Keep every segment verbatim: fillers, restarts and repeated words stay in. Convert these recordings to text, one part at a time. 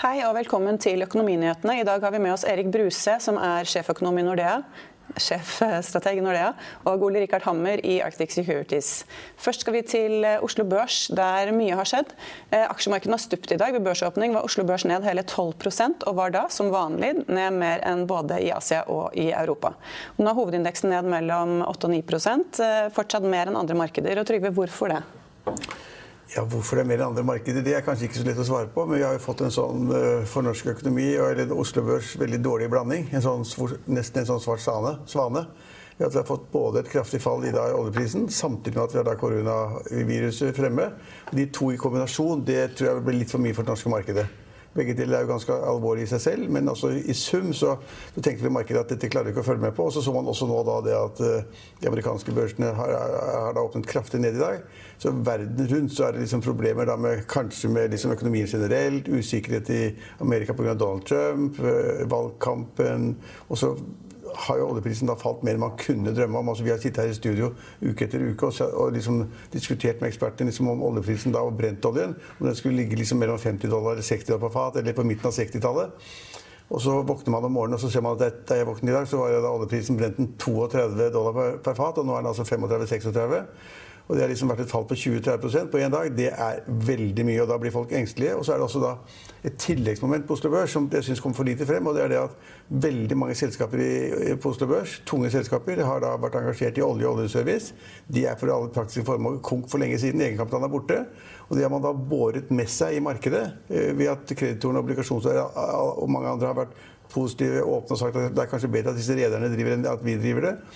Hei og velkommen til Økonominyhetene. I dag har vi med oss Erik Bruse, som er sjeføkonom i Nordea, sjefstrateg i Nordea, og Ole Rikard Hammer i Arctic Securities. Først skal vi til Oslo Børs, der mye har skjedd. Aksjemarkedet har stupt i dag. Ved børsåpning var Oslo Børs ned hele tolv prosent, og var da, som vanlig, ned mer enn både i Asia og i Europa. Nå er hovedindeksen ned mellom åtte og ni prosent, fortsatt mer enn andre markeder. Og Trygve, hvorfor det? Ja, hvorfor det er mer enn andre markeder, det er kanskje ikke så lett å svare på, men vi har jo fått en sånn for norsk økonomi, eller Oslo Børs, veldig dårlig blanding, en sånn, nesten en sånn svart svane. svane. Vi har fått både et kraftig fall i, da, i oljeprisen, samtidig med at vi har da koronaviruset fremme. De to i kombinasjon, det tror jeg blir litt for mye for det norske markedet. Begge deler er jo ganske alvorlig i seg selv, men altså i sum så, så tenkte vi markedet at dette klarer vi ikke å følge med på. Og så så man også nå da det at uh, de amerikanske børsene har, har da åpnet kraftig ned i dag. Så verden rundt så er det liksom problemer da med, kanskje med liksom økonomien generelt, usikkerhet i Amerika på grunn av Donald Trump, uh, valgkampen, og så har jo oljeprisen da falt mer enn man kunne drømme om. Altså, vi har sittet her i studio uke etter uke og, og liksom diskutert med ekspertene liksom om oljeprisen da og brentoljen, om den skulle ligge liksom mellom femti dollar eller seksti dollar på fat, eller på midten av sekstitallet. Og så våkner man om morgenen, og så ser man at da jeg våknet i dag, så var da oljeprisen brent trettito dollar per, per fat, og nå er den altså tretifem seksogtretti. Og det har liksom vært et fall på tjue til tretti prosent på en dag. Det er veldig mye, og da blir folk engstelige. Og så er det også da et tilleggsmoment på Oslo Børs som jeg synes kom for lite frem, og det er det at veldig mange selskaper i, på Oslo Børs, tunge selskaper, har da vært engasjert i olje- og oljeservice. De er for alle praktiske formål konk for lenge siden, egenkapitalen er borte. Og det har man da båret med seg i markedet, ved at kreditorene, obligasjonseiere og mange andre har vært positive, åpne og sagt at det er kanskje bedre at disse rederne driver enn at vi driver det.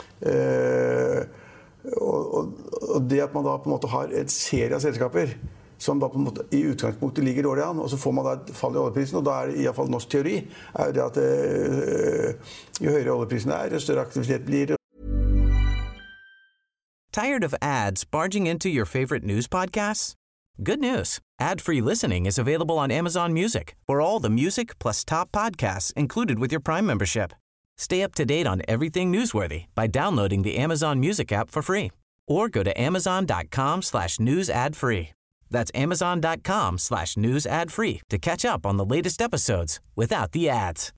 Uh, Og, og, og det at man da på en måte har en serie av selskaper som da på en måte i utgangspunktet ligger dårlig an, og så får man da et fall i oljeprisen, og da er det i hvert fall norsk teori, er det at øh, jo høyere oljeprisen er, jo større aktivitet blir det. Tired of ads barging into your favorite news podcasts? Good news. Ad-free listening is available on Amazon Music for all the music plus top podcasts included with your Prime membership. Stay up to date on everything newsworthy by downloading the Amazon Music app for free or go to amazon.com slash news ad free. That's amazon.com slash news ad free to catch up on the latest episodes without the ads.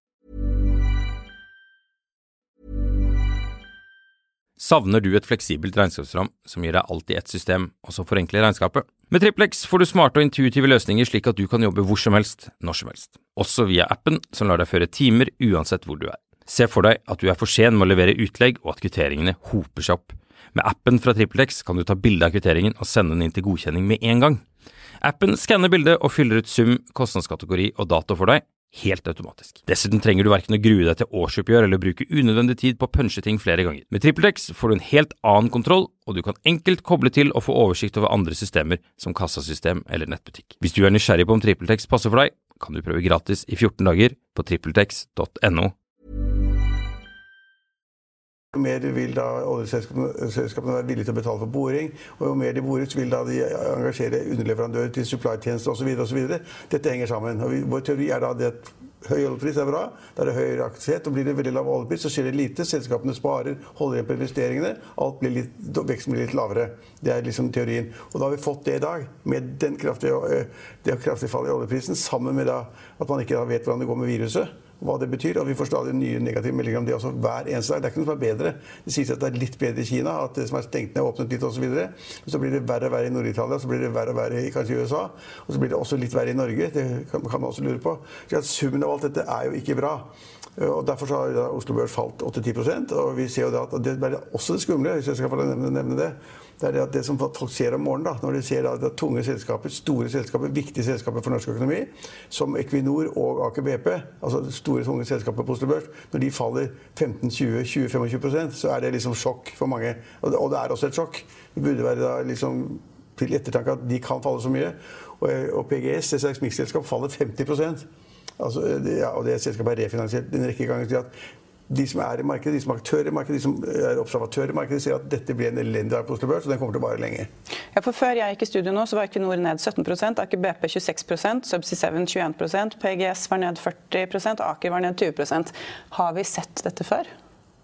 Savner du et fleksibelt regnskapsprogram som gir deg alt i ett system, og som forenkler regnskapet? Med Triplex får du smarte og intuitive løsninger slik at du kan jobbe hvor som helst, når som helst. Også via appen som lar deg føre timer uansett hvor du er. Se for deg at du er for sen med å levere utlegg og at kvitteringene hoper seg opp. Med appen fra TripleX kan du ta bilde av kvitteringen og sende den inn til godkjenning med en gang. Appen skanner bildet og fyller ut sum, kostnadskategori og dato for deg, helt automatisk. Dessuten trenger du hverken å grue deg til årsoppgjør eller bruke unødvendig tid på å punche ting flere ganger. Med TripleX får du en helt annen kontroll, og du kan enkelt koble til og få oversikt over andre systemer som kassasystem eller nettbutikk. Hvis du er nysgjerrig på om TripleX passer for deg, kan du prøve gratis i fjorten dager på tripletex punktum no. Jo mer vil da oljeselskapene være villige til å betale for boring, og jo mer de borer, så vil da de engasjere underleverandører til supply-tjenester og så videre og så videre. Dette henger sammen. Og vi, vår teori er da det at høy oljepris er bra, da er det høyere aktivitet, og blir det veldig lav oljepris, så skjer det lite, selskapene sparer, holder igjen på investeringene, alt blir litt, veksten blir litt lavere. Det er liksom teorien. Og da har vi fått det i dag, med den kraftige, det kraftige fallet i oljeprisen, sammen med da at man ikke vet hvordan det går med viruset. Hva det betyr, og vi får stadig nye negative meldinger om det også hver eneste dag. Det er ikke noe som er bedre. Det sies at det er litt bedre i Kina, at det som er stengt ned, åpnet litt og så videre. Men så blir det verre og verre i Nord-Italia, så blir det verre og verre i kanskje i U S A, og så blir det også litt verre i Norge. Det kan, kan man også lure på. Så at summen av alt dette er jo ikke bra. Og derfor så har Oslo Børs falt åtte til ti prosent, og vi ser jo det at det er også det skumle, hvis jeg skal få nevne, nevne det. Det er det, at det som folk ser om morgenen, da, når de ser at det er tunge selskaper, store selskaper, viktige selskaper for norsk økonomi, som Equinor og Aker B P, altså store tunge selskaper på Oslo Børs, når de faller femten, tjue, tjue, tjuefem prosent, så er det liksom sjokk for mange. Og det, og det er også et sjokk. Det burde være da liksom til ettertanke at de kan falle så mye. Og, og P G S, det seismikkselskap, faller femti prosent. Altså, det, ja, og det selskapet er refinansiert en rekke ganger til at de som er i markedet, de som er aktører i markedet, de som er observatører i markedet, ser at dette blir en elendig dag på Oslo Børs, og den kommer til å vare lenge. Ja, for før jeg gikk i studio nå, så var Equinor ned sytten prosent, Aker B P tjueseks prosent, Subsea syv tjueen prosent, P G S var ned førti prosent, Aker var ned tjue prosent. Har vi sett dette før?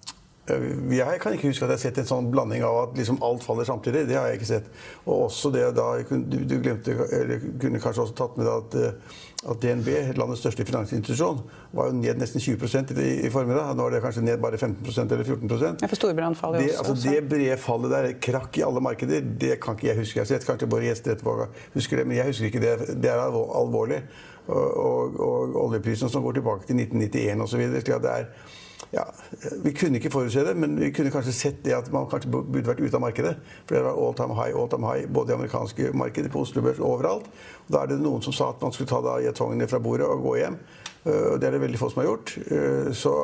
Jeg kan ikke huske at jeg har sett en sånn blanding av at liksom alt faller samtidig. Det har jeg ikke sett. Og også det da, du, du glemte, eller kunne kanskje også tatt med at, at D N B, landets største finansinstitusjon, var jo ned nesten tjue prosent i, i formiddag. Nå er det kanskje ned bare femten prosent eller fjorten prosent. Ja, for Storebrand faller jo også. Altså, det brede fallet der, krakk i alle markeder, det kan ikke jeg huske. Jeg har sett kanskje bare gjester etterpå husker det, men jeg husker ikke det. Det er alvorlig. Og, og, og oljeprisen som går tilbake til nitten nittien og så videre, slik at det er ja, vi kunne ikke forutse det, men vi kunne kanskje sett det at man kanskje burde vært ute av markedet. For det var all time high, all time high, både i amerikanske markeder, på Oslo Børs, overalt. Og da er det noen som sa at man skulle ta da jetongene fra bordet og gå hjem. Og det er det veldig få som har gjort. Så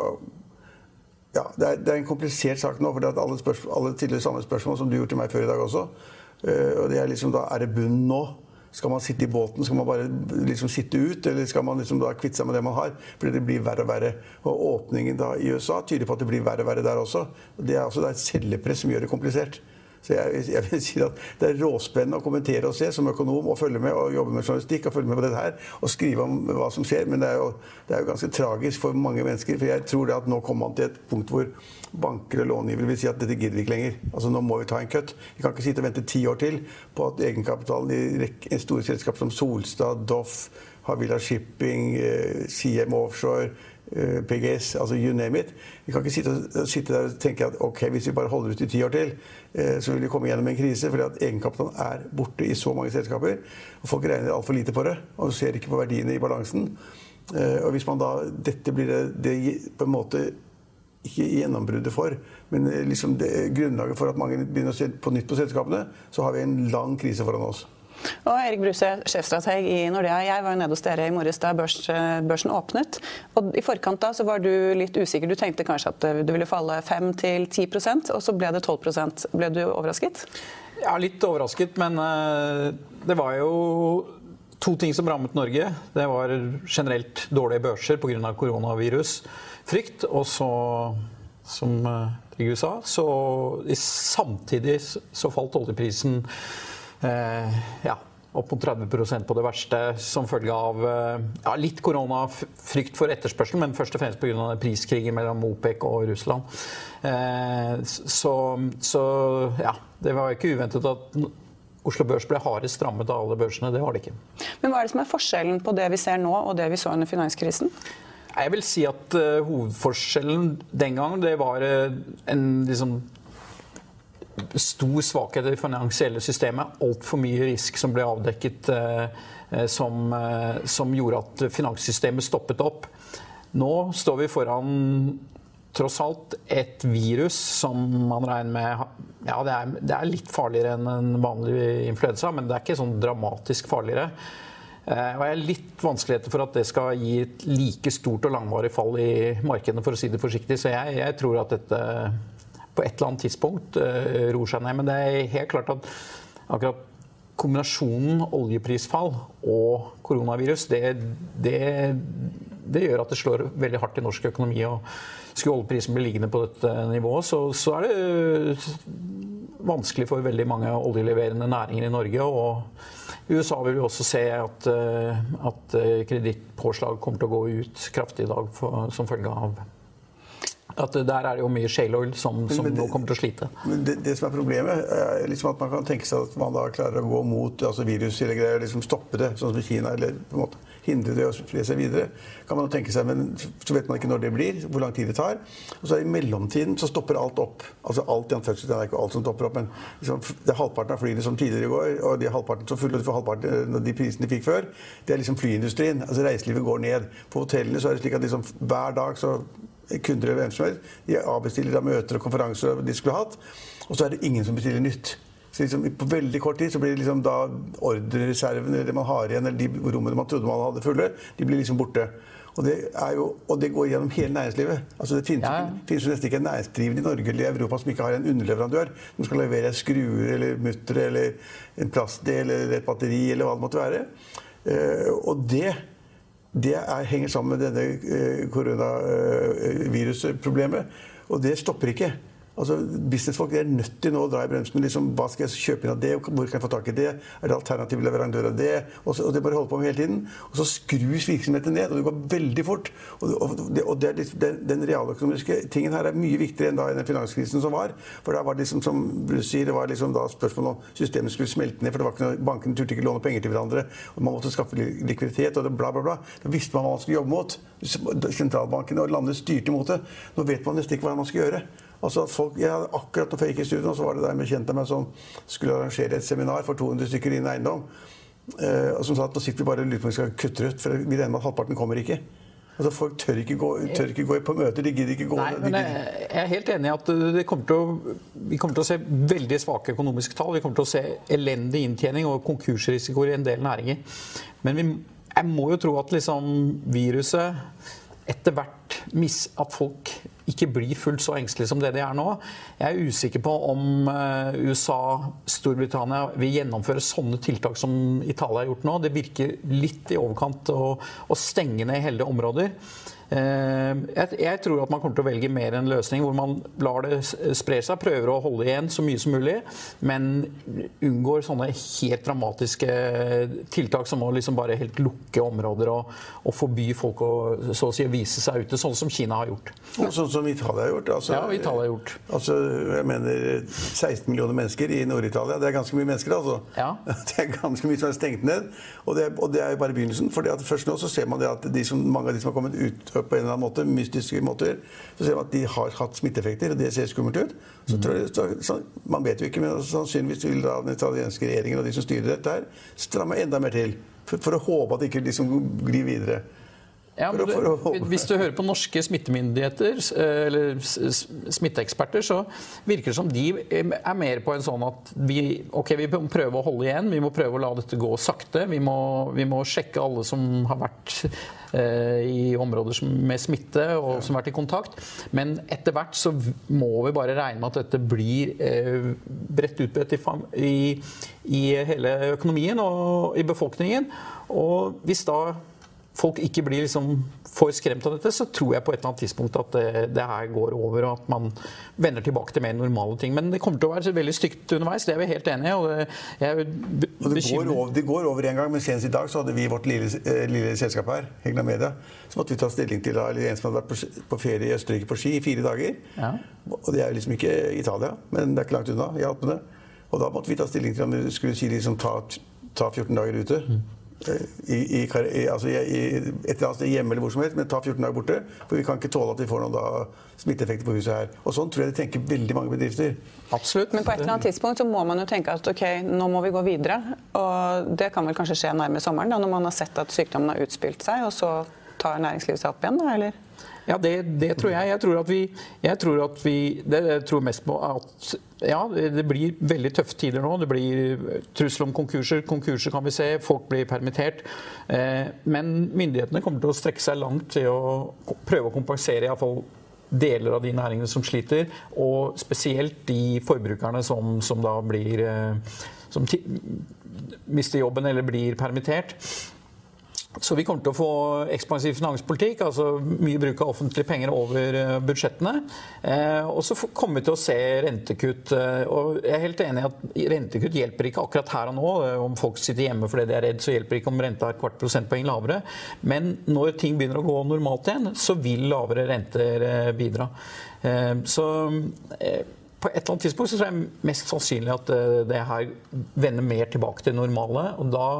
ja, det er, det er en komplisert sak nå, for det er alle, spørsmål, alle tidligere samme spørsmål som du gjorde til meg før i dag også. Og det er liksom da, er det bunn nå? Skal man sitte i båten? Skal man bare liksom sitte ut? Eller skal man liksom da kvitte seg med det man har? Fordi det blir verre og verre. Og åpningen da i U S A tyder på at det blir verre og verre der også. Det er altså det er et selgepress som gjør det komplisert. Så jeg, jeg vil si at det er råspennende å kommentere og se som økonom og følge med og jobbe med journalistikk og følge med på dette her og skrive om hva som skjer. Men det er jo, det er jo ganske tragisk for mange mennesker. For jeg tror det at nå kommer man til et punkt hvor banker og långivere vil si at dette gidder vi ikke lenger. Altså nå må vi ta en kutt. Vi kan ikke sitte og vente ti år til på at egenkapitalen i en store selskap som Solstad, Doff, Havila Shipping, C M Offshore, P G S, altså you name it. Vi kan ikke sitte, sitte der og tenke at ok, hvis vi bare holder ut i ti år til, så vil vi komme gjennom en krise, fordi at egenkapitalen er borte i så mange selskaper, og folk regner alt for lite på det, og ser ikke på verdiene i balansen. Og hvis man da, dette blir det, det på en måte ikke gjennombruddet for, men liksom det, grunnlaget for at mange begynner å se på nytt på selskapene, så har vi en lang krise foran oss. Og Erik Bruse, sjefstrateg i Nordea. Jeg var jo nede hos dere i morges da børs, børsen åpnet. Og i forkant da så var du litt usikker. Du tenkte kanskje at det ville falle fem til ti prosent, og så ble det tolv prosent. Ble du overrasket? Ja, litt overrasket, men uh, det var jo to ting som rammet Norge. Det var generelt dårlige børser på grunn av koronavirusfrykt, og så, som Trygve sa, så samtidig så falt oljeprisen Eh, ja, opp mot tretti prosent på det verste som følge av eh, ja, litt koronafrykt for etterspørsel, men først og fremst på grunn av priskrigen mellom OPEC og Russland. Eh, så, så ja, det var ikke uventet at Oslo Børs ble hardest strammet av alle børsene. Det var det ikke. Men hva er det som er forskjellen på det vi ser nå og det vi så under finanskrisen? Jeg vil si at uh, hovedforskjellen den gang, det var uh, en liksom stor svakhet i det finansielle systemet, alt for mye risk som ble avdekket eh, som, eh, som gjorde at finanssystemet stoppet opp. Nå står vi foran tross alt et virus som man regner med, ja det er, det er litt farligere enn en vanlig influensa, men det er ikke sånn dramatisk farligere. Eh, og jeg er litt vanskeligheter for at det skal gi et like stort og langvarig fall i markedene, for å si det forsiktig, så jeg, jeg tror at dette på et eller annet tidspunkt uh, ror seg ned. Men det er helt klart at akkurat kombinasjonen oljeprisfall og koronavirus, det, det, det gjør at det slår veldig hardt i norsk økonomi. Og skulle oljeprisen bli liggende på dette nivået, så, så er det vanskelig for veldig mange oljeleverende næringer i Norge. Og i U S A vil vi også se at, uh, at kredittpåslag kommer til å gå ut kraftig i dag for, som følge av at der er det jo mye shale oil som, som det, nå kommer til å slite. Men det, det som er problemet er liksom at man kan tenke seg at man da klarer å gå mot altså virus eller greier, liksom stoppe det, sånn som Kina, eller på en måte hindre det og spre seg videre. Kan man tenke seg, men så vet man ikke når det blir, hvor lang tid det tar. Og så er i mellomtiden så stopper alt opp. Altså alt i anførselen, det er ikke alt som stopper opp, men liksom, det er halvparten av flyene som tidligere i går, og de halvparten som fulle, og halvparten av de prisene de fikk før, det er liksom flyindustrien. Altså reiselivet går ned. På hotellene så er det slik at liksom hver dag så kunder eller hvem som helst, de avbestiller da møter og konferanser de skulle hatt, og så er det ingen som bestiller nytt. Så liksom, på veldig kort tid så blir det liksom da ordrereserven eller det man har igjen, eller de rommene man trodde man hadde fulle, de blir liksom borte. Og det, er jo, og det går gjennom hele næringslivet. Altså det finnes, ja. finnes jo nesten ikke en næringsdrivende i Norge eller i Europa som ikke har en underleverandør som skal levere skruer eller mutter eller en plastdel eller et batteri eller hva det måtte være. Uh, og det Det er, henger sammen med denne eh, koronavirusproblemet, og det stopper ikke. Altså, businessfolk er nødt til nå å dra i bremsen. Liksom, hva skal jeg kjøpe inn av det? Hvor kan jeg få tak i det? Er det alternativ leverandør av det? Og, så, og det bare holder på med hele tiden. Og så skrus virksomheten ned, og det går veldig fort. Og, og, det, og det er liksom, den, den realøkonomiske tingen her er mye viktigere enn da i den finanskrisen som var. For da var det liksom, som Bruce sier, det var liksom da spørsmål om systemet skulle smelte ned, for det var ikke noe, bankene turte ikke låne penger til hverandre, og man måtte skaffe likviditet, og det bla, bla, bla. Da visste man hva man skulle jobbe mot. Sentralbankene og landet styrte mot det. Nå vet man nesten ikke hva man skal gjøre. Altså at folk, jeg hadde akkurat når jeg gikk i studiet, så var det der med kjente meg som skulle arrangere et seminar for to hundre stykker innen eiendom, eh, og som sa at nå sitter vi bare og lurer på om vi skal kutte ut, for vi regner med at halvparten kommer ikke. Altså folk tør ikke gå, tør ikke gå på møter, de gidder ikke gå. Nei, men jeg er helt enig i at det kommer til å, vi kommer til å se veldig svake økonomiske tall, vi kommer til å se elendig inntjening og konkursrisikoer i en del næringer. Men vi, jeg må jo tro at liksom viruset etter hvert mis, at folk ikke blir fullt så engstelige som det de er nå. Jeg er usikker på om U S A, Storbritannia vil gjennomføre sånne tiltak som Italia har gjort nå. Det virker litt i overkant å, å stenge ned hele områder. Jeg, jeg tror at man kommer til å velge mer en løsning hvor man lar det spre seg, prøver å holde igjen så mye som mulig, men unngår sånne helt dramatiske tiltak som å liksom bare helt lukke områder og, og forby folk å så å si vise seg ute, sånn som Kina har gjort. Og sånn som Italia har gjort. Altså, ja, Italia har gjort. Altså, jeg mener seksten millioner mennesker i Nord-Italia, det er ganske mye mennesker, altså. Ja. Det er ganske mye som er stengt ned, og det, og det er jo bare begynnelsen, for først nå så ser man det at de som, mange av de som har kommet ut på en eller annen måte, mystiske måter, så ser man at de har hatt smitteeffekter, og det ser skummelt ut. Så tror jeg, så, så, man vet jo ikke, men sannsynligvis vil da den italienske regjeringen og de som styrer dette her, stramme enda mer til, for, for å håpe at det ikke liksom glir videre. Ja, men det, hvis du hører på norske smittemyndigheter eller smitteeksperter, så virker det som de er mer på en sånn at vi, ok, vi må prøve å holde igjen, vi må prøve å la dette gå sakte, vi må, vi må sjekke alle som har vært eh, i områder som, med smitte og som har vært i kontakt, men etter hvert så må vi bare regne med at dette blir eh, bredt utbredt i, i, i hele økonomien og i befolkningen, og hvis da folk ikke blir liksom for skremt av dette, så tror jeg på et eller annet tidspunkt at det, det her går over, og at man vender tilbake til mer normale ting. Men det kommer til å være veldig stygt underveis, det er vi helt enige i. Og det, jeg er og det, går over, det går over en gang, men senest i dag så hadde vi vårt lille, lille selskap her, Hegna Media, så måtte vi ta stilling til en som hadde vært på, på ferie i Østerrike på ski i fire dager. Ja. Og det er jo liksom ikke Italia, men det er ikke langt unna i Alpene. Og da måtte vi ta stilling til om vi skulle si liksom ta, ta fjorten dager ute. Mm. I, i, i, altså i, i et eller annet sted hjemme eller hvor som helst, men ta fjorten dager borte, for vi kan ikke tåle at vi får noen da smitteeffekter på huset her. Og sånn tror jeg det tenker veldig mange bedrifter. Absolutt. Men på et eller annet tidspunkt så må man jo tenke at ok, nå må vi gå videre, og det kan vel kanskje skje nærmere sommeren da, når man har sett at sykdommen har utspilt seg, og så tar næringslivet seg opp igjen da, eller? Ja, det, det tror jeg. Jeg tror at vi, jeg tror at vi det jeg tror mest på at ja, det blir veldig tøffe tider nå. Det blir trussel om konkurser. Konkurser kan vi se. Folk blir permittert. Eh, men myndighetene kommer til å strekke seg langt til å prøve å kompensere i hvert fall deler av de næringene som sliter, og spesielt de forbrukerne som, som da blir som mister jobben eller blir permittert. Så vi kommer til å få ekspansiv finanspolitikk, altså mye bruk av offentlige penger over budsjettene. Eh, og så kommer vi til å se rentekutt. Og jeg er helt enig i at rentekutt hjelper ikke akkurat her og nå. Om folk sitter hjemme fordi de er redd, så hjelper det ikke om renta er kvart prosentpoeng lavere. Men når ting begynner å gå normalt igjen, så vil lavere renter bidra. Eh, så eh, på et eller annet tidspunkt så tror jeg mest sannsynlig at det her vender mer tilbake til normale. Og da,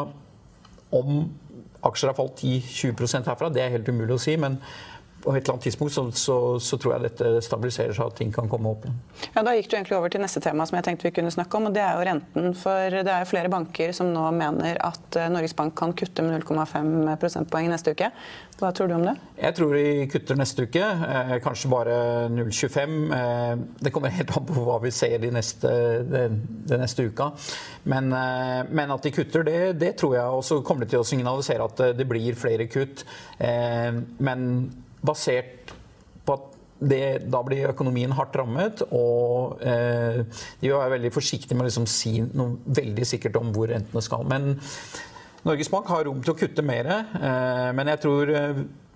om aksjer har falt ti til tjue prosent herfra, det er helt umulig å si, men på et eller annet tidspunkt så, så, så tror jeg dette stabiliserer seg, at ting kan komme opp igjen. Ja, da gikk du egentlig over til neste tema som jeg tenkte vi kunne snakke om, og det er jo renten. For det er jo flere banker som nå mener at Norges Bank kan kutte med null komma fem prosentpoeng neste uke. Hva tror du om det? Jeg tror de kutter neste uke, eh, kanskje bare null komma tjuefem. Eh, det kommer helt an på hva vi ser de neste, de, de neste uka. Men, eh, men at de kutter, det, det tror jeg også kommer til å signalisere at det blir flere kutt. Eh, men basert på at det, da blir økonomien hardt rammet, og eh, de vil være veldig forsiktige med å liksom si noe veldig sikkert om hvor rentene skal. Men Norges Bank har rom til å kutte mer, eh, men jeg tror eh,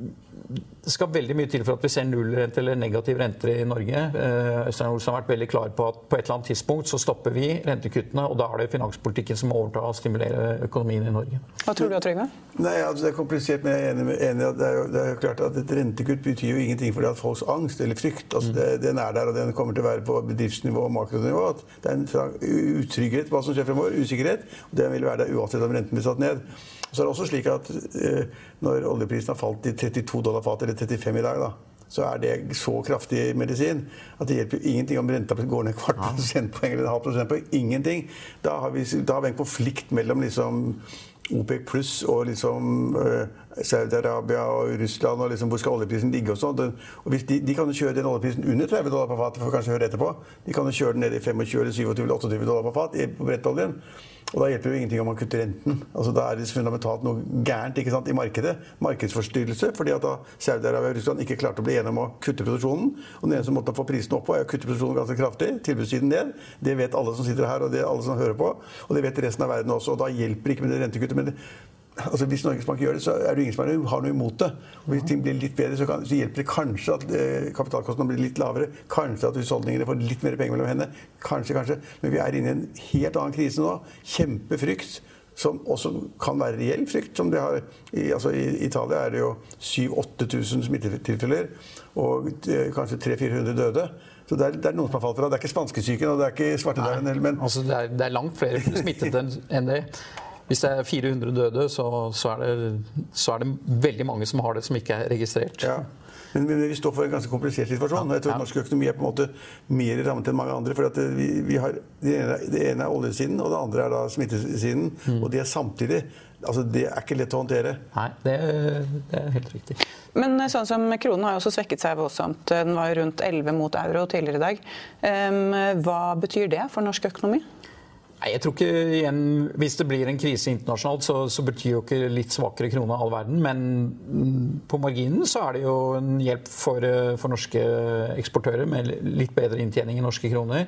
det skal veldig mye til for at vi ser nullrente eller negativ rente i Norge. Øystein Olsen har vært veldig klar på at på et eller annet tidspunkt så stopper vi rentekuttene, og da er det finanspolitikken som må overta og stimulere økonomien i Norge. Hva tror du, Trygve? Nei, altså det er komplisert, men jeg er enig med enig at det er, jo, det er jo klart at et rentekutt betyr jo ingenting fordi at folks angst eller frykt, altså det, den er der, og den kommer til å være på bedriftsnivå og makronivå, at det er en utrygghet på hva som skjer fremover, usikkerhet, og den vil være der uansett om renten blir satt ned. Så er det også slik at eh, når oljeprisen har falt til trettito dollar fat eller trettifem i dag, da, så er det så kraftig medisin at det hjelper ingenting om renta går ned kvart prosentpoeng eller en halv prosentpoeng. Ingenting. Da har vi, da har vi en konflikt mellom liksom OPEC pluss og liksom uh, Saudi-Arabia og Russland, og liksom hvor skal oljeprisen ligge og sånt. Og hvis de, de kan jo kjøre den oljeprisen under tretti dollar på fat, for kanskje høre etterpå. De kan jo kjøre den ned i tjuefem eller syttisju eller otteogtyve dollar på fat på brettoljen. Og da hjelper det jo ingenting om man kutter renten. Altså da er det fundamentalt noe gærent, ikke sant, i markedet. Markedsforstyrrelse, fordi at da Saudi-Arabia og Russland ikke klarte å bli enige om å kutte produksjonen. Og den som måtte få prisen opp på er å kutte produksjonen ganske kraftig, tilbudssiden ned. Det vet alle som sitter her, og det er alle som hører på. Og det vet resten av verden også, og da hjelper det ikke med det rentekuttet. Men det, altså hvis Norges Bank gjør det, så er det ingen som har noe imot det. Og hvis ting blir litt bedre, så, kan, så hjelper det kanskje at eh, kapitalkostnadene blir litt lavere. Kanskje at husholdningene får litt mer penger mellom henne. Kanskje, kanskje. Men vi er inne i en helt annen krise nå. Kjempefrykt, som også kan være reell frykt. Som det har, i, altså, I Italia er det jo syv til åtte tusen smittetilfeller, og eh, kanskje tre til fire hundre døde. Så det er, det er noen som har falt fra. Det er ikke spanskesyken, og det er ikke svartedauden. Men altså, det, er, det er langt flere smittede enn det. Hvis det er fire hundre døde, så, så, er det, så er det veldig mange som har det som ikke er registrert. Ja. Men, men vi står for en ganske komplisert situasjon. Jeg tror ja. Norsk økonomi er på en måte mer rammet enn mange andre. For at vi, vi har, det, ene, det ene er oljesiden, og det andre er da smittesiden. Mm. Og de er samtidig. Altså, det er ikke lett å håndtere. Nei, det, det er helt riktig. Men sånn som kronen har jo også svekket seg voldsomt. Den var rundt elleve mot euro tidligere i dag. Um, hva betyr det for norsk økonomi? Jeg tror ikke igjen, hvis det blir en krise internasjonalt, så, så betyr jo ikke litt svakere krone all verden, men på marginen så er det jo en hjelp for, for norske eksportører med litt bedre inntjening i norske kroner.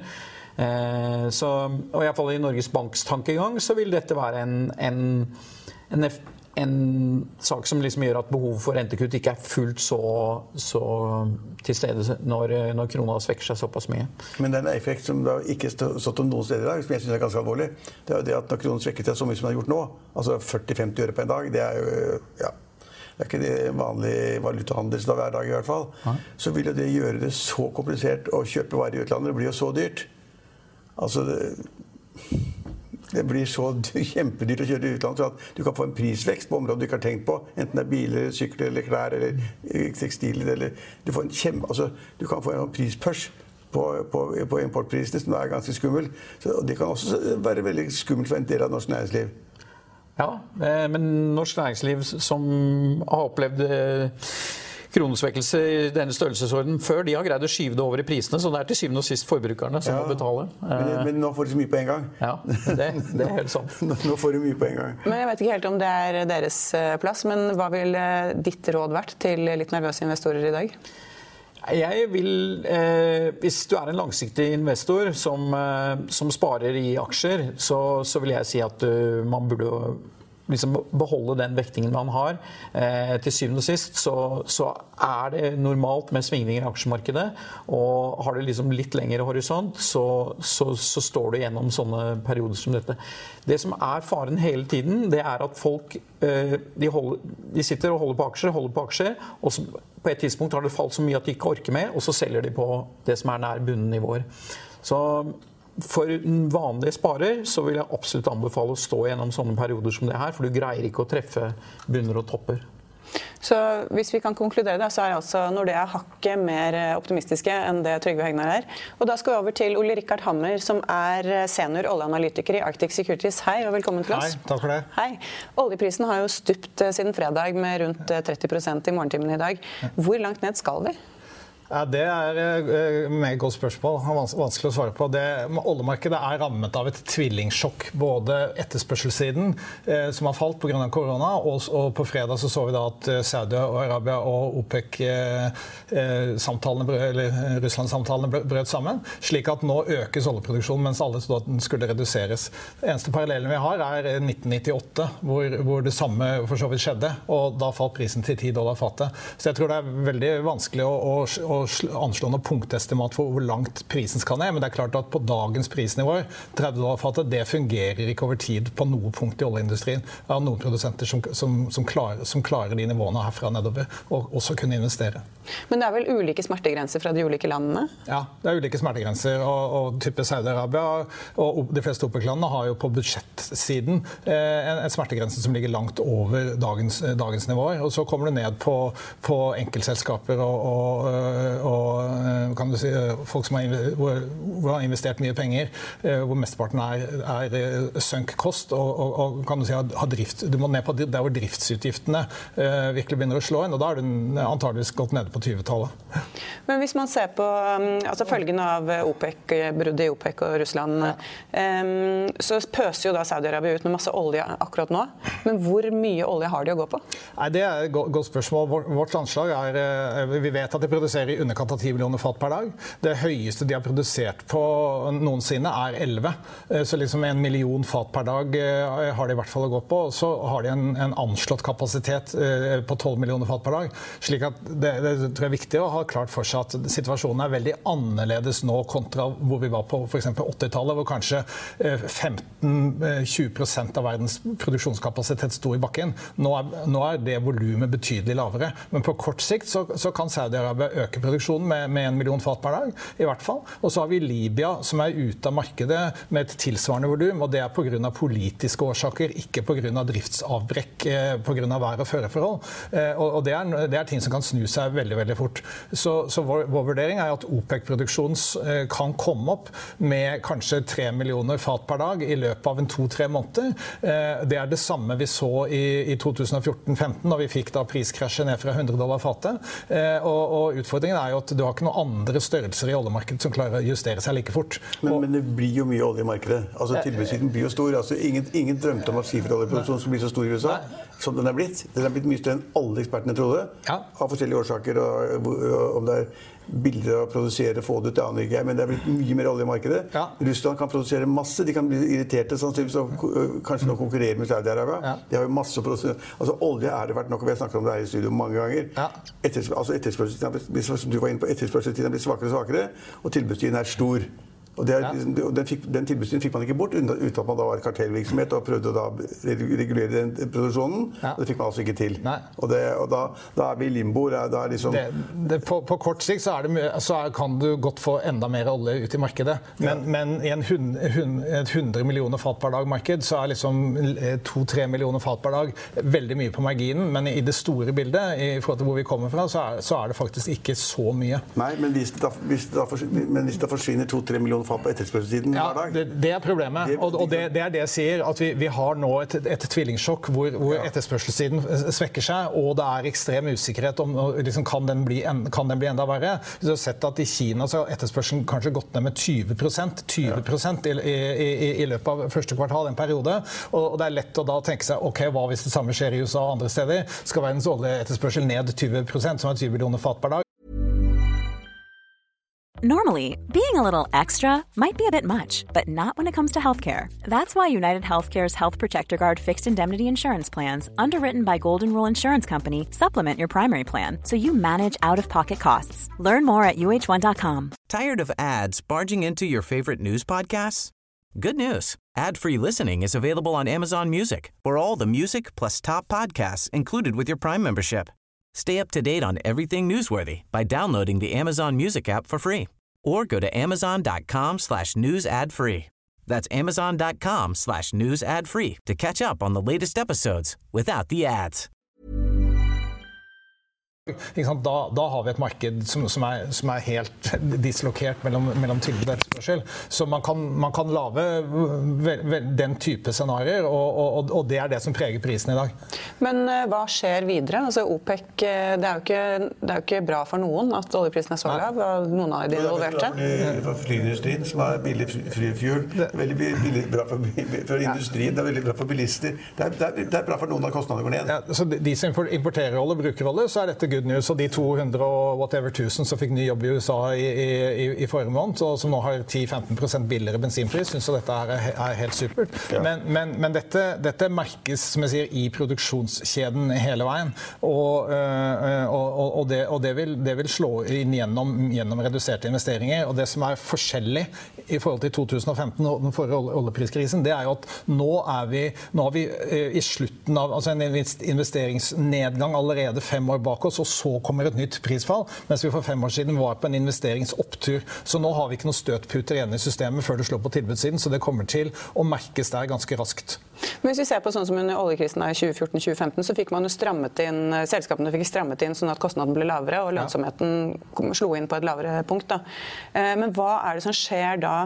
Eh, så, og i hvert fall i Norges Banks tankegang så vil dette være en, en, en, en sak som liksom gjør at behovet for rentekutt ikke er fullt så, så til stede når, når krona svekker seg såpass mye. Men det er en effekt som da ikke stått om noen steder i dag, som jeg synes er ganske alvorlig. Det er jo det at når kronen svekker seg så mye som den har gjort nå, altså førti til femti øre på en dag, det er jo, ja, det er ikke det vanlig valutahandel hver dag i hvert fall, ja. Så vil jo det gjøre det så komplisert å kjøpe varer i utlandet, det blir jo så dyrt. Altså, det, det blir så kjempedyrt å kjøre i utlandet, så at du kan få en prisvekst på områder du ikke har tenkt på, enten det er biler, sykler eller klær eller tekstiler, eller du får en kjempe, altså, du kan få en prispørs på, på, på importprisene som er ganske skummel. Så det kan også være veldig skummelt for en del av norsk næringsliv. Ja, men norsk næringsliv som har opplevd kronesvekkelse i denne størrelsesorden før, de har greid å skyve det over i prisene, så det er til syvende og sist forbrukerne som ja, må betale. Men, men nå får de så mye på en gang. Ja, det, det er helt sant. Nå, nå får de mye på en gang. Men jeg vet ikke helt om det er deres plass, men hva vil ditt råd vært til litt nervøse investorer i dag? Jeg vil, eh, hvis du er en langsiktig investor som, eh, som sparer i aksjer, så, så vil jeg si at uh, man burde liksom beholde den vektingen man har. Eh, til syvende og sist så, så er det normalt med svingninger i aksjemarkedet, og har du liksom litt lengre horisont, så, så, så står du gjennom sånne perioder som dette. Det som er faren hele tiden, det er at folk eh, de, holder, de sitter og holder på aksjer, holder på aksjer, og så på et tidspunkt har det falt så mye at de ikke orker med, og så selger de på det som er nær bunnenivåer. Så for en vanlig sparer så vil jeg absolutt anbefale å stå gjennom sånne perioder som det her, for du greier ikke å treffe bunner og topper. Så hvis vi kan konkludere det, så er altså Nordea hakket mer optimistiske enn det Trygve Hegnar er. Og da skal vi over til Ole Rikard Hammer, som er senior oljeanalytiker i Arctic Securities. Hei, og velkommen til oss. Hei, takk for det. Hei. Oljeprisen har jo stupt siden fredag med rundt tretti prosent i morgentimen i dag. Hvor langt ned skal vi? Ja, det er et meget godt spørsmål. Vanskelig å svare på. Det, oljemarkedet er rammet av et tvillingsjokk. Både etterspørselssiden, eh, som har falt på grunn av korona, og, og på fredag så, så vi da at Saudi-Arabia og OPEC-samtalene, eh, eller Russland-samtalene brøt sammen, slik at nå økes oljeproduksjonen, mens alle trodde at den skulle reduseres. Det eneste parallellen vi har er nitten nittiåtte, hvor, hvor det samme for så vidt skjedde, og da falt prisen til ti dollar fatet. Så jeg tror det er veldig vanskelig å, å å anslå noe punktestimat for hvor langt prisen skal ned, men det er klart at på dagens prisnivåer, tretti dollar fatet, det fungerer ikke over tid på noe punkt i oljeindustrien. Det er noen produsenter som, som, som, klarer, som klarer de nivåene herfra nedover, og også kunne investere. Men det er vel ulike smertegrenser fra de ulike landene? Ja, det er ulike smertegrenser, og, og type Saudi-Arabia og de fleste OPEC-landene har jo på budsjettsiden eh, en, en smertegrense som ligger langt over dagens, dagens nivåer, og så kommer du ned på, på enkeltselskaper og, og og kan du si, folk som har, hvor, hvor har investert mye penger, hvor mesteparten er, er sunk kost, og, og, og kan du si, har drift, du må ned på der hvor driftsutgiftene uh, virkelig begynner å slå inn, og da er den antageligvis gått ned på tjuetallet. Men hvis man ser på altså følgen av OPEC, bruddet i OPEC og Russland, ja. um, så pøser jo da Saudi-Arabia ut med masse olje akkurat nå, men hvor mye olje har de å gå på? Nei, det er et godt spørsmål. Vårt, vårt anslag er, vi vet at de produserer i underkant av ti millioner fat per dag. Det høyeste de har produsert på noensinne er elleve. Så liksom en million fat per dag har de i hvert fall å gå på. Og så har de en, en anslått kapasitet på tolv millioner fat per dag. Slik at det, det tror jeg er viktig å ha klart for seg at situasjonen er veldig annerledes nå kontra hvor vi var på for eksempel åttitallet, hvor kanskje femten til tjue prosent av verdens produksjonskapasitet sto i bakken. Nå er, nå er det volumet betydelig lavere. Men på kort sikt så, så kan Saudi-Arabia øke produksjonen med, med en million fat per dag, i hvert fall. Og så har vi Libya, som er ute av markedet med et tilsvarende volum, og det er på grunn av politiske årsaker, ikke på grunn av driftsavbrekk, eh, på grunn av vær- og føreforhold. Eh, og og det, er, det er ting som kan snu seg veldig, veldig fort. Så, så vår, vår vurdering er at OPEC-produksjonen eh, kan komme opp med kanskje tre millioner fat per dag i løpet av en to-tre måneder. Eh, det er det samme vi så i, i to tusen og fjorten femten, da vi fikk da priskrasjet ned fra hundre dollar fatet. Eh, og, og utfordringen er jo at du har ikke noen andre størrelser i oljemarkedet som klarer å justere seg like fort. Men, og, men det blir jo mye olje i markedet. Altså, tilbudssiden blir jo stor. Altså, ingen, ingen drømte om at skiferoljeproduksjonen skulle bli så stor i U S A nei. Som den er blitt. Den er blitt mye større enn alle ekspertene trodde. Ja. Av forskjellige årsaker. Og, og om det er billigere å produsere, få det ut, det aner ikke jeg, men det er blitt mye mer olje i markedet. Ja. Russland kan produsere masse, de kan bli irriterte, sannsynligvis, og kanskje nå konkurrere med Saudi-Arabia. Ja. De har jo masse å produsere. Altså, olje er det vært nok, og vi har snakket om det her i studio mange ganger. Ja. Etters, altså, etterspørselstiden, du var inne på, etterspørselstiden har blitt svakere og svakere, og tilbudstiden er stor. Og det er, ja. den, fikk, den tilbudstiden fikk man ikke bort uten at man da var kartellvirksomhet og prøvde å da regulere den produksjonen. Ja. Og det fikk man altså ikke til. Og, det, og da, da er vi i limbo. Da er liksom det, det, på, på kort sikt så, er det, så er, kan du godt få enda mer olje ut i markedet. Men, ja. men i en hund, hund, et hundre millioner fat per dag-marked så er liksom to-tre millioner fat per dag veldig mye på marginen. Men i det store bildet, i forhold til hvor vi kommer fra, så er, så er det faktisk ikke så mye. Nei, men hvis det da, hvis det da forsvinner, men hvis det forsvinner to-tre millioner fat på etterspørselssiden ja, hver dag. Det, det er problemet, det, og, og det, det er det jeg sier, at vi, vi har nå et, et tvillingsjokk hvor, hvor ja. etterspørselssiden svekker seg, og det er ekstrem usikkerhet om liksom, kan, den bli en, kan den bli enda verre. Vi har sett at i Kina så har etterspørselen kanskje gått ned med tjue prosent, tjue prosent i, i, i, i løpet av første kvartal, en periode, og, og det er lett å da tenke seg, ok, hva hvis det samme skjer i U S A og andre steder? Skal verdens oljeetterspørsel ned tjue prosent, som er tjue millioner fat per dag? Normally, being a little extra might be a bit much, but not when it comes to healthcare. That's why United Healthcare's Health Protector Guard fixed indemnity insurance plans, underwritten by Golden Rule Insurance Company, supplement your primary plan so you manage out-of-pocket costs. Learn more at U H one dot com. Tired of ads barging into your favorite news podcasts? Good news. Ad-free listening is available on Amazon Music for all the music plus top podcasts included with your Prime membership. Stay up to date on everything newsworthy by downloading the Amazon Music app for free or go to amazon.com slash news ad free. That's amazon.com slash news ad free to catch up on the latest episodes without the ads. Da, da har vi et marked som, som, er, som er helt dislokert mellom, mellom tilbud og etterspørsel. Så man kan, man kan lave vel, vel, den type scenarier, og, og, og det er det som preger prisen i dag. Men uh, hva skjer videre? Altså OPEC, det er, jo ikke, det er jo ikke bra for noen at oljeprisen er så lav, og noen av de involverte. Det er veldig bra for flyindustrien, som er billig flyfuel. Det er veldig billig, bra for, for industrien, det er veldig bra for bilister. Det er, det er, det er bra for noen av kostnadene går ned. Ja, så de, de som importerer olje, bruker olje, så er dette good news, og de to hundre og whatever tusen som fikk ny jobb i U S A i, i, i forrige måned, og som nå har ti til femten prosent billigere bensinpris, synes jeg dette er, er helt supert. Ja. Men, men, men dette, dette merkes, som jeg sier, i produksjonskjeden hele veien, og, og, og, det, og det, vil, det vil slå inn gjennom, gjennom reduserte investeringer, og det som er forskjellig i forhold til to tusen og femten og den forrige oljepriskrisen, det er jo at nå er vi, nå er vi i slutten av altså en investeringsnedgang allerede fem år bak oss, og så kommer et nytt prisfall, mens vi for fem år siden var på en investeringsopptur. Så nå har vi ikke noe støtputer igjen i systemet før det slår på tilbudssiden, så det kommer til å merkes der ganske raskt. Men hvis vi ser på sånn som under oljekrisen i tjue fjorten til tjue femten, så fikk man jo strammet inn, selskapene fikk strammet inn sånn at kostnaden ble lavere, og lønnsomheten slo inn på et lavere punkt. Da. Men hva er det som skjer da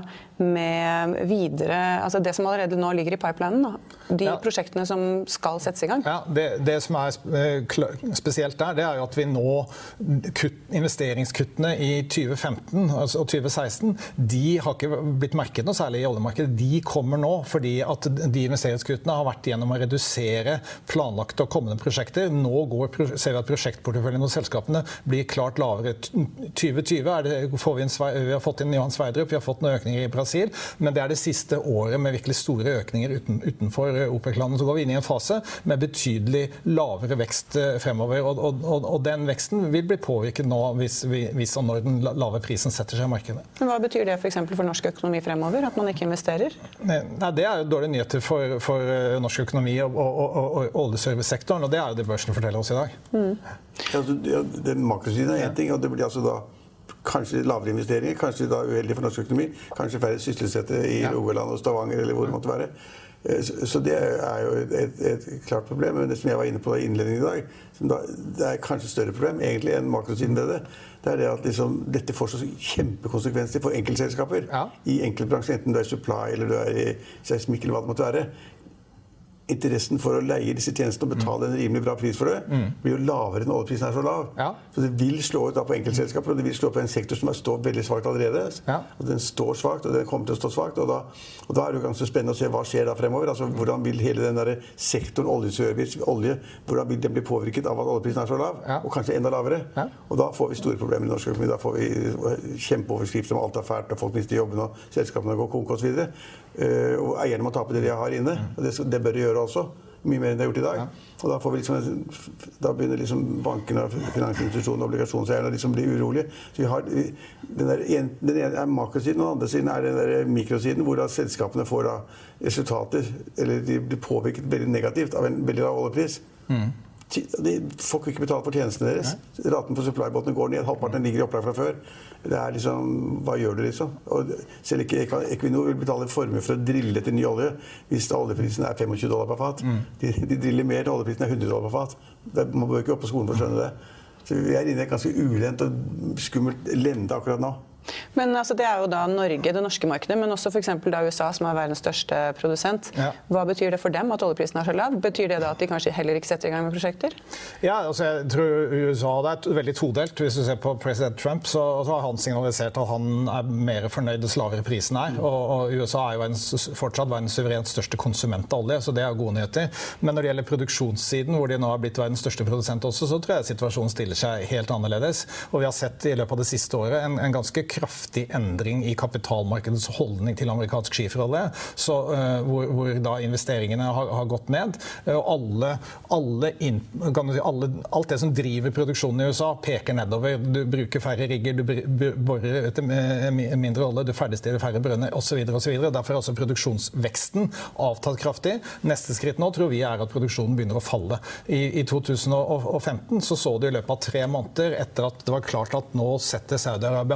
med videre, altså det som allerede nå ligger i pipelinen, da? De ja. prosjektene som skal settes i gang? Ja, det, det som er spesielt der, det er jo at vi nå kutt, investeringskuttene i tjue femten altså, og tjue seksten, de har ikke blitt merket noe særlig i oljemarkedet. De kommer nå fordi at de investeringskuttene har vært gjennom å redusere planlagte og kommende prosjekter. Nå går, ser vi at prosjektporteføljen hos selskapene blir klart lavere. tjue tjue er det, får vi, en, vi har fått inn Johan Sverdrup, vi har fått noen økninger i Brasil, men det er det siste året med virkelig store økninger uten, utenfor OPEC-landet. Så går vi inn i en fase med betydelig lavere vekst fremover, og, og, og, og den veksten vil bli påvirket nå hvis, hvis og når den lave prisen setter seg i markedet. Men hva betyr det for eksempel for norsk økonomi fremover, at man ikke investerer? Nei, det er jo dårlige nyheter for, for norsk økonomi og, og, og, og oljeservicesektoren, og det er jo det børsen forteller oss i dag. Mm. Ja, altså, den makrosiden er en ting, og det blir altså da kanskje lavere investeringer, kanskje da uheldig for norsk økonomi, kanskje færre sysselsette i ja. Rogaland og Stavanger eller hvor det måtte være. Så det er jo et, et klart problem, men det som jeg var inne på i innledningen i dag, som da, det er kanskje større problem egentlig enn makrosiden ved det, det er det at liksom, dette får så kjempekonsekvenser for enkeltselskaper ja. I enkeltbransjer, enten du er i supply eller du er i seismikk eller hva det måtte være. Interessen for å leie disse tjenestene og betale en rimelig bra pris for det, mm. blir jo lavere når oljeprisen er så lav. Ja. Så det vil slå ut da på enkeltselskaper, og det vil slå på en sektor som står veldig svagt allerede. Ja. Og den står svagt, og den kommer til å stå svagt, og da, og da er det jo ganske spennende å se hva skjer da fremover. Altså, hvordan vil hele den der sektoren oljeservice, olje, hvordan vil den bli påvirket av at oljeprisen er så lav, ja. Og kanskje enda lavere. Ja. Og da får vi store problemer i norsk økonomi. Da får vi kjempeoverskrifter om alt er fælt, og folk mister jobben, og selskapene går konk og så videre. Uh, og eierne må tape det de har inne, og det, det bør de gjøre også, mye mer enn de har gjort i dag. Ja. Og da, får vi liksom, da begynner liksom bankene, finansinstitusjonene og obligasjonseierne liksom bli urolige. Så vi har, den, der, den ene er makrosiden, og den andre siden er den der mikrosiden, hvor da selskapene får da resultater, eller de blir påvirket veldig negativt av en veldig lav oljepris. Mm. De får ikke betalt for tjenestene deres. Nei. Raten for supply-båtene går ned, halvparten ligger i opplag fra før. Det er liksom, hva gjør du liksom? Og selv ikke Equinor vil betale formue for å drille etter ny olje hvis oljeprisen er tjuefem dollar per fat. Mm. De, de driller mer når oljeprisen er hundre dollar per fat. Det, man bør ikke opp på skolen for å skjønne det. Så vi er inne i et ganske ulendt og skummelt lende akkurat nå. Men altså, det er jo da Norge, det norske markedet, men også for eksempel da U S A, som er verdens største produsent. Ja. Hva betyr det for dem at oljeprisen er så lav? Betyr det da at de kanskje heller ikke setter i gang med prosjekter? Ja, altså jeg tror U S A det er veldig todelt. Hvis du ser på president Trump, så, så har han signalisert at han er mer fornøyd dess lavere prisen er. Og, og U S A er jo en, fortsatt verdens suverent største konsument av olje, så det er gode nyheter. Men når det gjelder produksjonssiden, hvor de nå har blitt verdens største produsent også, så tror jeg situasjonen stiller seg helt annerledes. Og vi har sett i løpet av det siste året en, en ganske kraftig endring i kapitalmarkedets holdning til amerikansk skiferolje, så, uh, hvor, hvor da investeringene har, har gått ned. Uh, og alle, alle, inn, kan du si, alle, alt det som driver produksjonen i U S A peker nedover. Du bruker færre rigger, du borer etter mindre olje, du ferdigstiller færre brønner, osv. osv. Derfor er også produksjonsveksten avtatt kraftig. Neste skritt nå tror vi er at produksjonen begynner å falle. I, i to tusen og femten så så du i løpet av tre måneder etter at det var klart at nå setter Saudi-Arabia alt inn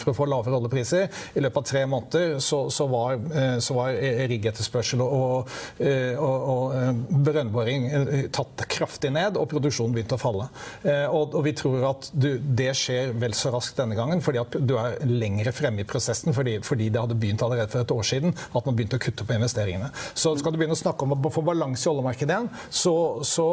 for å få lavere oljepriser. I løpet av tre måneder så, så var, så var riggetterspørsel og, og, og, og brønnboring tatt kraftig ned, og produksjonen begynte å falle. Og, og vi tror at du, det skjer vel så raskt denne gangen, fordi at du er lengre fremme i prosessen, fordi, fordi det hadde begynt allerede for et år siden, at man begynte å kutte på investeringene. Så skal du begynne å snakke om å få balanse i oljemarkedet igjen, så, så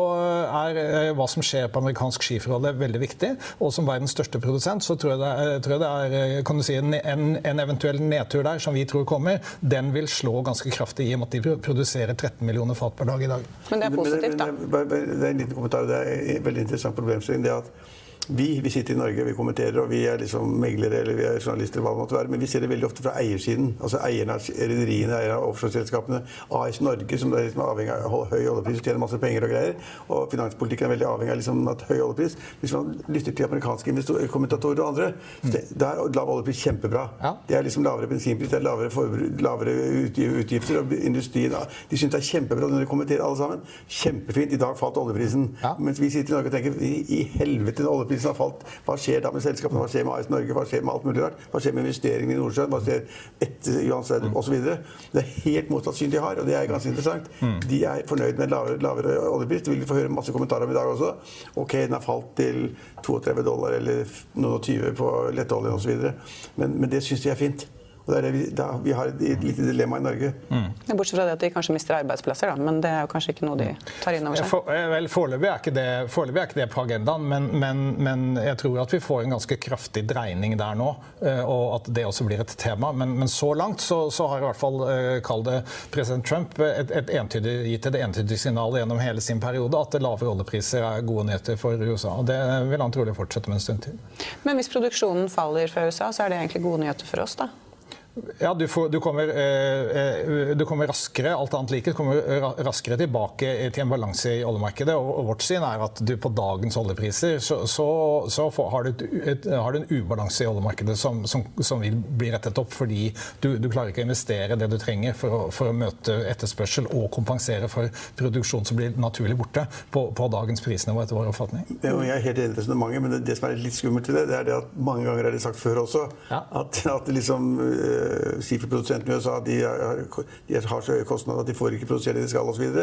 er hva som skjer på amerikansk skiferolje veldig viktig, og som verdens største produsent, så tror jeg det er, tror jeg det er kan du si, en, en eventuell nedtur der, som vi tror kommer, den vil slå ganske kraftig i og med at de produserer tretten millioner fat per dag i dag. Men det er positivt, da. Det er, det er en liten kommentar, det er en veldig interessant problemstilling, det at Vi, vi sitter i Norge, vi kommenterer, og vi er liksom meglere, eller vi er journalister, hva det måtte være, men vi ser det veldig ofte fra eiersiden. Altså eierne av rederiene, eierne av offshore-selskapene. A S Norge, som er liksom avhengig av høy oljepris, tjener masse penger og greier, og finanspolitikken er veldig avhengig av liksom at høy oljepris. Hvis man lytter til amerikanske kommentatorer og andre, mm. da er lav oljepris kjempebra. Ja. Det er liksom lavere bensinpris, det er lavere, forbruk, lavere utgifter, og industrien, de synes det er kjempebra når de kommenterer alle sammen. Kjempefint, i dag falt oljeprisen. Ja. Mens vi sitter i Norge og tenker, i, i helvete, oljeprisen har falt. Hva skjer da med selskapene? Hva skjer med A S Norge? Hva skjer med alt mulig rart? Hva skjer med investeringene i Nordsjøen? Hva skjer etter Johan Sverdrup? Og så videre. Det er helt motsatt syn de har, og det er ganske interessant. De er fornøyd med lavere, lavere oljepris. Det vil vi få høre masse kommentarer om i dag også. Ok, den har falt til trettito dollar eller noen og tyve på lettoljen og så videre. Men, men det synes de er fint. Og det er det vi, da, vi har et lite dilemma i Norge. Mm. Bortsett fra det at de kanskje mister arbeidsplasser, da, men det er jo kanskje ikke noe de tar inn over seg. For, vel, foreløpig er ikke det, foreløpig er ikke det på agendaen, men, men, men jeg tror at vi får en ganske kraftig dreining der nå, og at det også blir et tema. Men, men så langt så, så har i hvert fall, kall det president Trump, et, et entydig, gitt et entydig signal gjennom hele sin periode at lavere oljepriser er gode nyheter for U S A. Og det vil han trolig fortsette med en stund til. Men hvis produksjonen faller fra U S A, så er det egentlig gode nyheter for oss, da? Ja, du, får, du, kommer, eh, du kommer raskere, alt annet like, du kommer raskere tilbake til en balanse i oljemarkedet, og, og vårt syn er at du på dagens oljepriser, så, så, så får, har, du et, et, har du en ubalanse i oljemarkedet som, som, som vil bli rettet opp, fordi du, du klarer ikke å investere det du trenger for å, for å møte etterspørsel og kompensere for produksjon som blir naturlig borte på, på dagens prisnivå etter vår oppfatning. Ja, jeg er helt enig i resonemanget, men det, det som er litt skummelt til det, det er det at mange ganger er det sagt før også, ja. at, at liksom skiferprodusentene i U S A de, er, de har så høye kostnader at de får ikke produsere det de skal og så videre.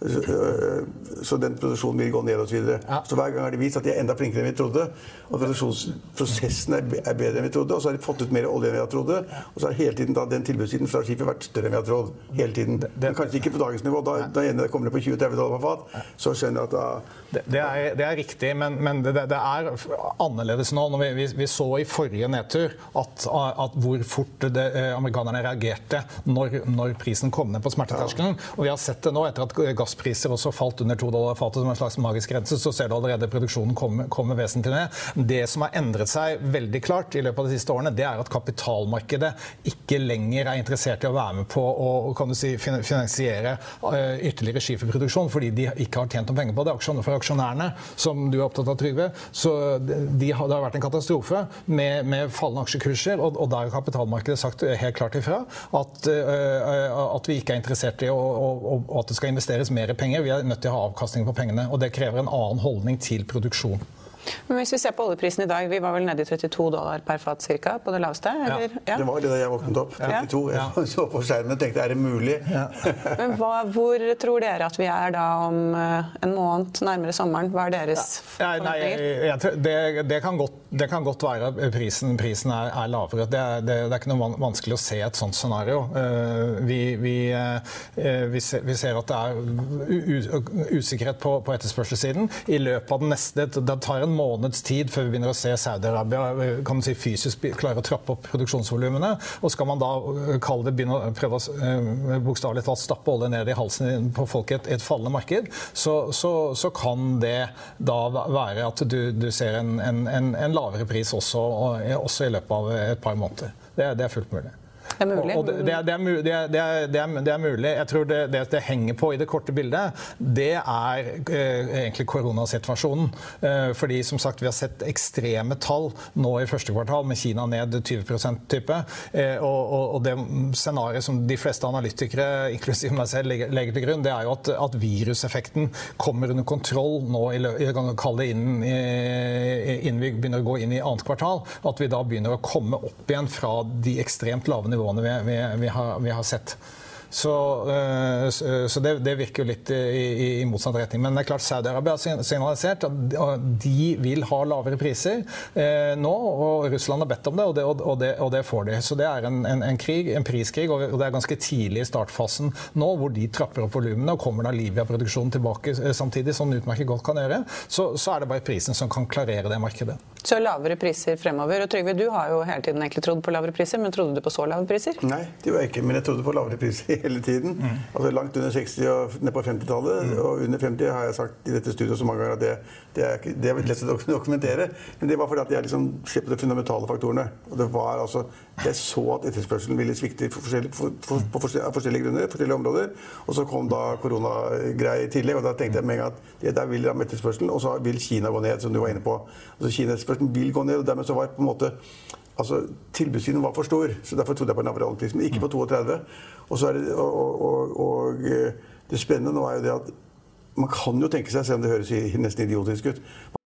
Så, så den produksjonen vil gå ned og så videre. Ja. Så hver gang har de vist at de er enda flinkere enn vi trodde, og produksjonsprosessen er bedre enn vi trodde, og så har de fått ut mer olje enn vi har trodde, og så har hele tiden da, den tilbudssiden fra skifer vært større enn vi har trodd. Hele tiden. Men kanskje ikke på dagens nivå, da, da ene kommer det på tjue til tretti dollar på fat, så skjønner jeg at da... Det, det, er, det er riktig, men, men det, det er annerledes nå. Når vi, vi, vi så i forrige nedtur at, at hvor fort det, amerikanerne reagerte når, når prisen kom ned på smerteterskelen. Og vi har sett det nå, etter at gasspriser også falt under to dollar fatet som en slags magisk grense, så ser du allerede produksjonen komme, komme vesentlig ned. Det som har endret seg veldig klart i løpet av de siste årene, det er at kapitalmarkedet ikke lenger er interessert i å være med på å kan du si, finansiere ytterligere skiferproduksjon, fordi de ikke har tjent noen penger på det. For aksjonærene, som du er opptatt av, Trygve, så de har, det har vært en katastrofe med, med fallende aksjekurser, og, og der har kapitalmarkedet sagt helt klart ifra at, uh, at vi ikke er interessert i å, og, og at det skal investeres mer penger. Vi er nødt til å ha avkastning på pengene, og det krever en annen holdning til produksjon. Men hvis vi ser på oljeprisen i dag, vi var vel nede i trettito dollar per fat cirka på det laveste? Eller? Ja. Ja. Det var det da jeg våknet opp. trettito. Ja. Jeg så på skjermen og tenkte, er det mulig? Ja. Men hva, hvor tror dere at vi er da om en måned nærmere sommeren? Hva er deres ja. Nei, jeg, jeg, jeg, det, det, kan godt, det kan godt være at prisen, prisen er, er lavere. Det er, det, det er ikke noe vanskelig å se et sånt scenario. Vi, vi, vi, ser, vi ser at det er usikkerhet på, på etterspørselssiden. I løpet av den neste, det tar en måneds tid før vi begynner å se Saudi-Arabia kan man si, fysisk klare å trappe opp produksjonsvolumene, og skal man da kalle det begynne å prøve å bokstavelig talt stappe olje ned i halsen på folk i et, et fallende marked, så, så, så kan det da være at du, du ser en, en, en, en lavere pris også, også i løpet av et par måneder. Det, det er fullt mulig. Det er mulig. Og det, det, er, det, er, det, er, det, er, det, er, det er mulig. Jeg tror det, det, det henger på i det korte bildet, det er eh, egentlig koronasituasjonen. Eh, fordi som sagt, vi har sett ekstreme tall nå i første kvartal, med Kina ned tjue prosent type. Eh, og, og, og det scenariet som de fleste analytikere, inklusiv meg selv, legger, legger til grunn, det er jo at, at viruseffekten kommer under kontroll nå, jeg kan kalle det innen, innen vi begynner å gå inn i annet kvartal, at vi da begynner å komme opp igjen fra de ekstremt lave nivåene vi, vi, vi, har, vi har sett. Så, så det, det virker jo litt i, i motsatt retning. Men det er klart Saudi-Arabia har signalisert at de vil ha lavere priser eh, nå, og Russland har bedt om det, og det, og det, og det får de. Så det er en, en, en krig, en priskrig, og det er ganske tidlig i startfasen nå, hvor de trapper opp volumene, og kommer da Libya-produksjonen tilbake samtidig, som utmerket godt kan gjøre, så, så er det bare prisen som kan klarere det markedet. Så lavere priser fremover. Og Trygve, du har jo hele tiden egentlig trodd på lavere priser, men trodde du på så lave priser? Nei, det var jeg ikke, men jeg trodde på lavere priser hele tiden. Mm. Altså langt under seksti og ned på femti-tallet, mm. og under femti har jeg sagt i dette studiet så mange ganger at det, det, er, det er lett å dokumentere. Men det var fordi at jeg liksom ser på de fundamentale faktorene. Og det var altså, jeg så at etterspørselen ville svikte for forskjellige, for, for, på forskjellige, forskjellige grunner, forskjellige områder. Og så kom da koronagreie i tillegg, og da tenkte jeg med en gang at det der vil ramme etterspørselen, og så vil Kina gå ned, som du var inne på. Altså Kina-etterspørselen vil gå ned, og dermed så var på en måte altså, tilbudssiden var for stor, så derfor trodde jeg på en lavere oljepris, men ikke på trettito. Og, så er det, og, og, og det spennende nå er jo det at man kan jo tenke seg, selv om det høres nesten idiotisk ut.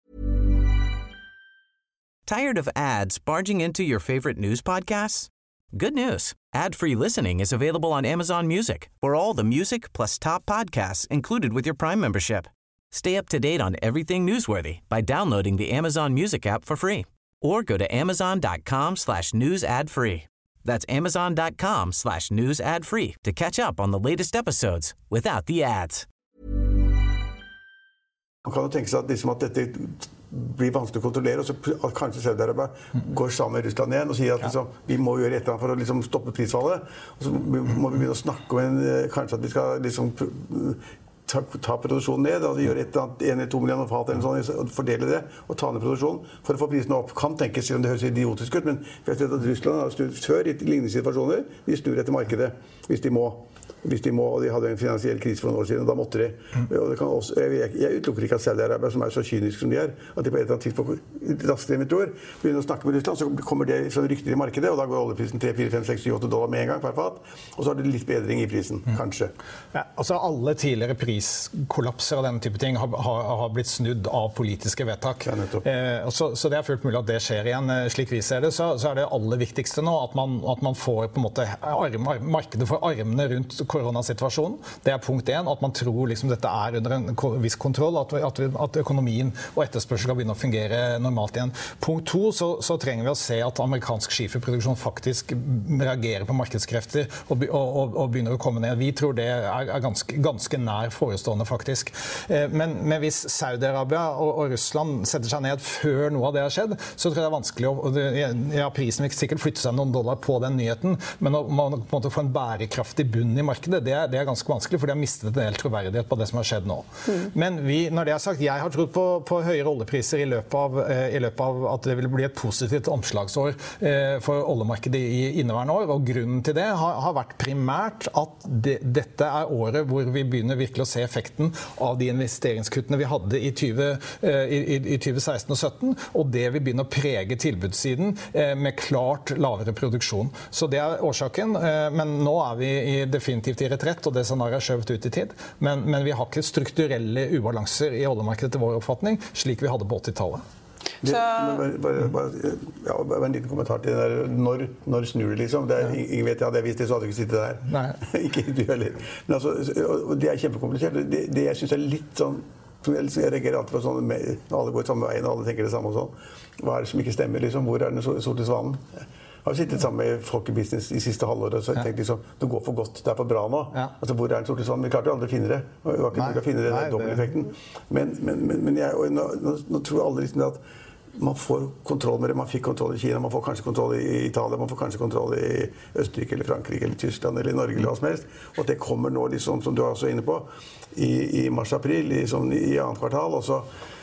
Tired of ads barging into your favorite news podcasts? Good news. Ad-free listening is available on Amazon Music for all the music plus top podcasts included with your Prime membership. Stay up to date on everything newsworthy by downloading the Amazon Music app for free. Or go to amazon.com slash news ad free. That's amazon.com slash news ad free to catch up on the latest episodes without the ads. Man kan jo tenke seg at, liksom at dette blir vanskelig å kontrollere, og så at kanskje Saudi-Arabia går sammen med Russland igjen og sier at liksom, vi må gjøre et eller annet for å liksom, stoppe prisfallet. Og så må vi begynne å snakke om en, kanskje at vi skal liksom, Ta, ta produksjonen ned, altså gjøre et eller annet, en eller to millioner fat eller sånn, og fordele det, og ta ned produksjonen for å få prisene opp. Kan tenkes, selv om det høres idiotisk ut, men jeg vet at Russland har snudd før i lignende situasjoner. De snur etter markedet, hvis de må. Hvis de må, og de hadde en finansiell krise for noen år siden, og da måtte de. Og det kan også, jeg, jeg utelukker ikke at Saudi-Arabia, som er så kynisk som de er, at de på et eller annet tidspunkt raskere enn vi tror, begynner å snakke med Russland, så kommer det sånn rykter i markedet, og da går oljeprisen tre, fire, fem, seks, syv, åtte dollar med en gang per fat, og så har det litt bedring i prisen, kanskje. Ja, altså alle tidligere priskollapser og denne type ting har, har, har blitt snudd av politiske vedtak. Ja, eh, så, så det er fullt mulig at det skjer igjen. Slik vi ser det, så, så er det aller viktigste nå at man, at man får på en måte arm, markedet for armene rundt koronasituasjonen. Det er punkt én, at man tror liksom dette er under en viss kontroll, at, vi, at, vi, at økonomien og etterspørsel skal begynne å fungere normalt igjen. Punkt to, så, så trenger vi å se at amerikansk skiferproduksjon faktisk reagerer på markedskrefter og, og, og, og begynner å komme ned. Vi tror det er, er ganske, ganske nær forestående faktisk. Men, men hvis Saudi-Arabia og, og Russland setter seg ned før noe av det har skjedd, så tror jeg det er vanskelig å, ja, prisen vil sikkert flytte seg noen dollar på den nyheten, men å man, på en måte få en bærekraftig bunn i markedet, det er, det er ganske vanskelig, for de har mistet en del troverdighet på det som har skjedd nå. Mm. Men vi, når det er sagt, jeg har trodd på, på høyere oljepriser i løpet, av, eh, i løpet av at det vil bli et positivt omslagsår eh, for oljemarkedet i inneværende år, og grunnen til det har, har vært primært at det, dette er året hvor vi begynner virkelig å se effekten av de investeringskuttene vi hadde i, tjue, eh, i, i tjue seksten og sytten, og det vil begynne å prege tilbudssiden eh, med klart lavere produksjon. Så det er årsaken, eh, men nå er vi i, definitivt i retrett, og det scenariet er skjøvet ut i tid. Men, men vi har ikke strukturelle ubalanser i oljemarkedet til vår oppfatning, slik vi hadde på åttitallet. Det, bare, bare, bare, ja, bare en liten kommentar til det der. Når, når snur det, liksom? Det er, ingen vet, hadde jeg visst det, så hadde jeg ikke sittet der. Nei. Ikke du heller. Men altså, det er kjempekomplisert. Det, det jeg synes er litt sånn, jeg reagerer alltid på sånn, alle går samme veien, og alle tenker det samme og sånn. Hva er det som ikke stemmer, liksom? Hvor er den sorte svanen? Jeg har sittet sammen med folk i business i siste halvåret, og så jeg tenkte liksom, det går for godt, det er for bra nå. Ja. Altså, hvor er den sorte svanen? Vi klarte jo aldri å finne det. Vi var ikke mulig å finne det, den dobbelteffekten. Men, men, men, men jeg, nå, nå, nå tror alle liksom at man får kontroll med det. Man fikk kontroll i Kina, man får kanskje kontroll i Italia, man får kanskje kontroll i Østerrike eller Frankrike eller Tyskland eller Norge eller hva som helst. Og at det kommer nå, liksom, som du er også inne på, i, i mars-april, liksom, i annet kvartal, og så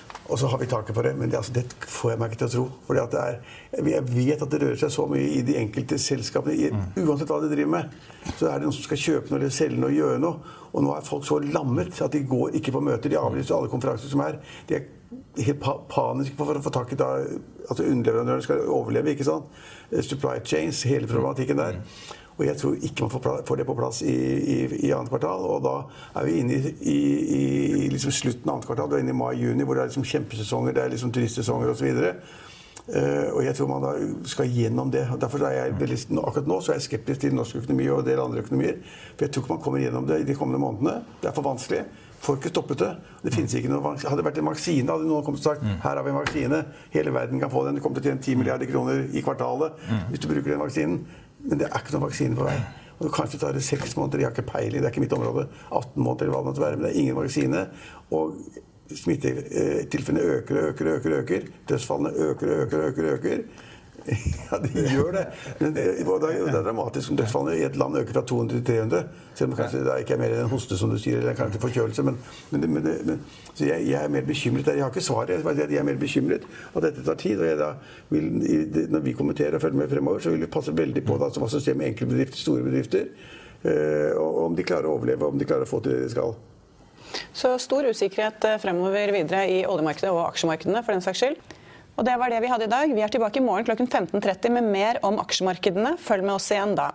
Og så har vi taket på det, men det, altså, det får jeg meg ikke til å tro. Fordi at det er, jeg vet at det rører seg så mye i de enkelte selskapene. I, mm. Uansett hva de driver med, så er det noen som skal kjøpe noe eller selge noe og gjøre noe. Og nå er folk så lammet at de går ikke på møter. De avlyser alle konferanser som er. De er helt pa paniske for å få tak i da, altså underleverandørene skal overleve, ikke sant? Supply chains, hele problematikken der. Og jeg tror ikke man får, får det på plass i, i, i annet kvartal, og da er vi inne i, i, i liksom slutten av annet kvartal, vi er inne i mai-juni, hvor det er liksom kjempesesonger, det er liksom turistsesonger og så videre. Uh, og jeg tror man da skal gjennom det. Og derfor er jeg veldig, akkurat nå så er jeg skeptisk til norsk økonomi og en del andre økonomier, for jeg tror ikke man kommer gjennom det i de kommende månedene. Det er for vanskelig. Folk har stoppet det. Det finnes ikke noe vaksine. Hadde det vært en vaksine, hadde noen kommet og sagt, her har vi en vaksine, hele verden kan få den, det kommer til å tjene ti milliarder kroner i kvartalet hvis du bruker den vaksinen. Men det er ikke noen vaksine på vei. Og kanskje tar det seks måneder, jeg har ikke peiling, det er ikke mitt område, atten måneder eller hva det måtte være, men det er ingen vaksine. Og smittetilfellene øker, øker, øker, øker. Dødsfallene øker, øker, øker, øker. Ja, de gjør det. Men det, det er dramatisk om dødsfallene i et land øker fra to hundre til tre hundre. Selv om kanskje det ikke er mer enn en hoste, som du sier, eller kanskje forkjølelse. Men, men, men, men, så jeg, jeg er mer bekymret der. Jeg har ikke svaret. Jeg er mer bekymret at dette tar tid. Og jeg da vil, når vi kommenterer og følger med fremover, så vil vi passe veldig på da, hva som skjer med enkle bedrifter, store bedrifter. Og om de klarer å overleve, om de klarer å få til det de skal. Så stor usikkerhet fremover videre i oljemarkedet og aksjemarkedene, for den saks skyld. Og det var det vi hadde i dag. Vi er tilbake i morgen klokken femten tretti med mer om aksjemarkedene. Følg med oss igjen da.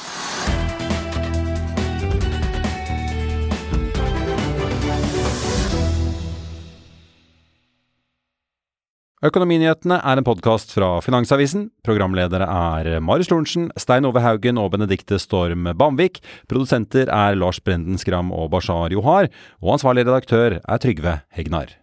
Økonominyhetene er en podcast fra Finansavisen. Programledere er Marius Lorentzen, Stein Ove Haugen og Benedikte Storm Bamvik. Produsenter er Lars Brenden Skram og Bashar Johar. Og ansvarlig redaktør er Trygve Hegnar.